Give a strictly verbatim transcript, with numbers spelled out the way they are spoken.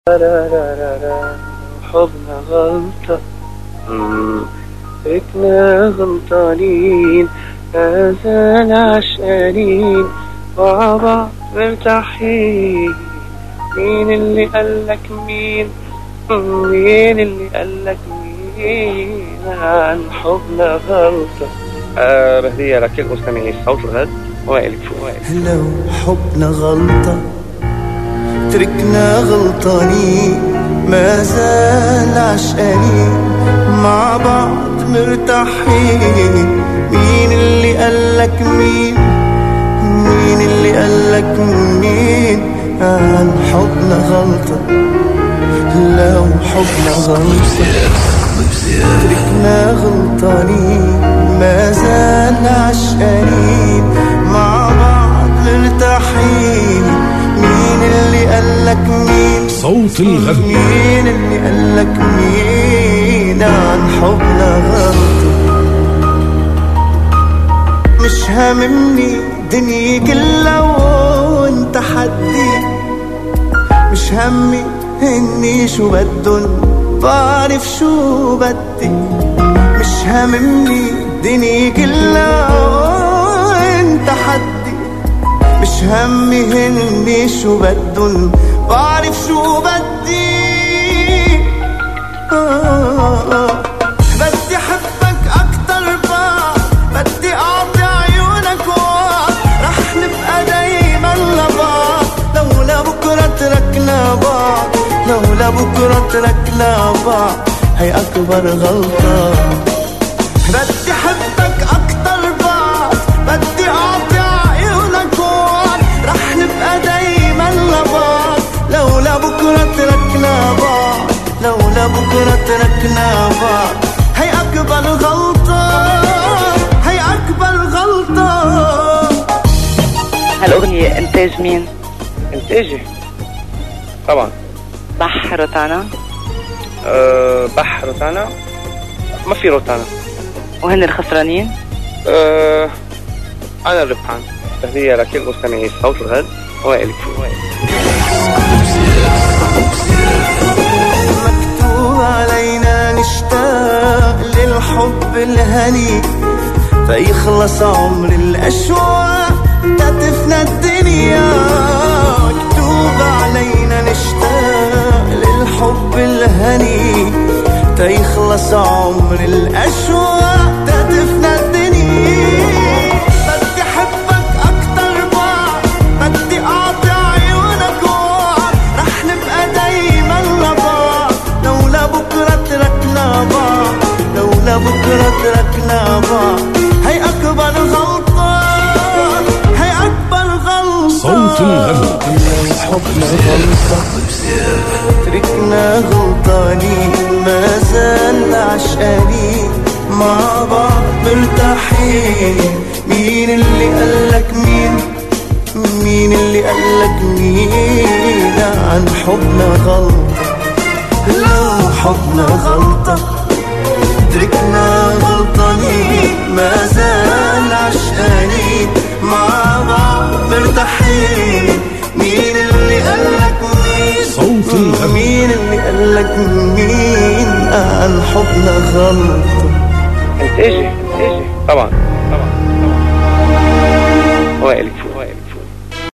لا لا لا لا حبنا غلطة. تركنا غلطانين، ما زال عشقانين مع بعض مرتاحين. مين اللي قالك مين؟ مين اللي قالك مين عن حبنا غلطة؟ آه بهدية لكل مستمعي صوت الغد وائل فؤاد. لو حبنا غلطة تركنا غلطانين، ما زال عشقانين مع بعض مرتاحين. مين اللي قالك مين؟ مين اللي قالك مين عن حبنا غلطة؟ لو حبنا غلطة تركنا غلطانين، ما زال عشقانين مع بعض مرتاحين. مين اللي قالك مين؟ صوت الغد. مين اللي قالك مين عن حبنا غلطة؟ مش هاممني دنيا كلها وانت حدي، مش همي اني شو بدن بعرف شو بدي. مش هاممني دنيا كلها وانت حدي، مش همي هني شو بدن بعرف شو بدي. آه آه. بدي حبك أكتر بقى، بدي أعطي عيونك وقت، رح نبقى دايما لبعض لولا بكرة تركنا بعض. لولا بكرة تركنا بعض هي أكبر غلطة. بدي حبك أكتر بقى، بدي أعطي عيونك وقت، رح نبقى دايما لبعض لولا بكرة تركنا بعض. لولا بكرة تركنا بعض هي أكبر غلطة. هي أكبر غلطة. هالأغنية إنتاج مين؟ إنتاجي طبعا بح روتانا. أه بح روتانا، ما في روتانا. وهن الخسرانين؟ أه أنا الربحان. تهدية لكل مستمعي صوت الغد وائل فؤاد. مكتوب علينا نشتاق للحب الهني، فيخلص عمر الأشواق تتفنى الدنيا. مكتوب علينا نشتاق للحب الهني، تيخلص عمر الأشواق تتفنى الدنيا. بدي حبك أكتر بقى، بدي أعطي عيونك وقت، رح نبقى دايما لبعض لولا بكرة تركنا بعض. لولا بكرة تركنا بعض هي أكبر غلطة. هي أكبر غلطة. صوت الغد. حبنا غلطة تركنا غلطانين، ما زال عشقانين مع بعض مرتاحين. مين اللي قالك مين؟ مين اللي قالك مين عن حبنا غلطة؟ لو حبنا غلطة تركنا غلطانين، ما زال عشقانين مع بعض مرتاحين. مين اللي قالك مين؟ صوت الغد. مين اللي قالك مين عن حبنا غلطة؟ إنتاجي إنتاجي طبعا طبعا